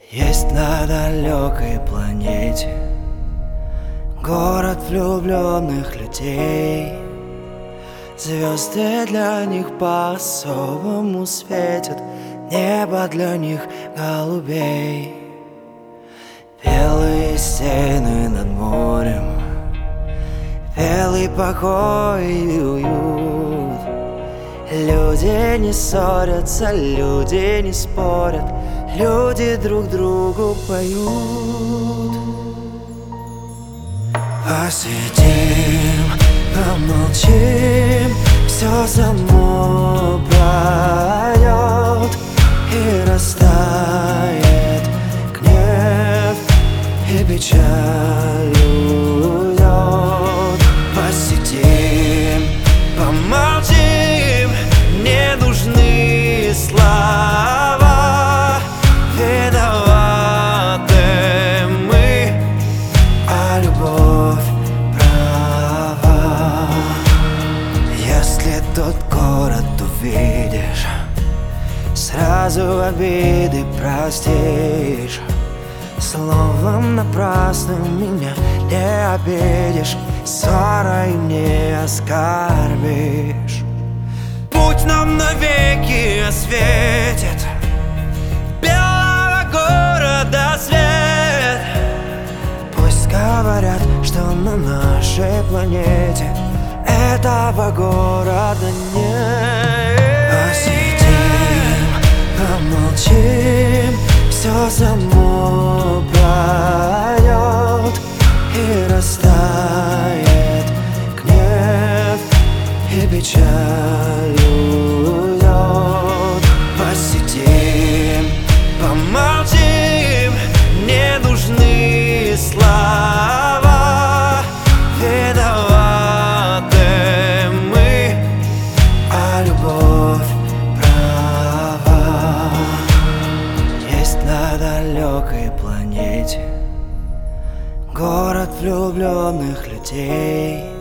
Есть на далекой планете город влюбленных людей. Звезды для них по-особому светят, небо для них голубей. Белые стены над морем, белый покой и уют. Люди не ссорятся, люди не спорят, люди друг другу поют. Посидим, помолчим, все само пройдет и растает гнев и печаль уйдет. Посидим, помолчим, не нужны слова. Виноваты мы, а любовь права. Если тот город увидишь, сразу обиды простишь. Словом напрасным меня не обидишь, ссорой не оскорбишь. Путь нам навеки осветит белого города свет. Пусть говорят, что на нашей планете этого города нет. Посидим, помолчим, все само пройдет и растает гнев и печаль уйдет. Посидим, помолчим, не нужны слова. Виноваты мы, а любовь права. Есть на далекой планете город влюбленных людей.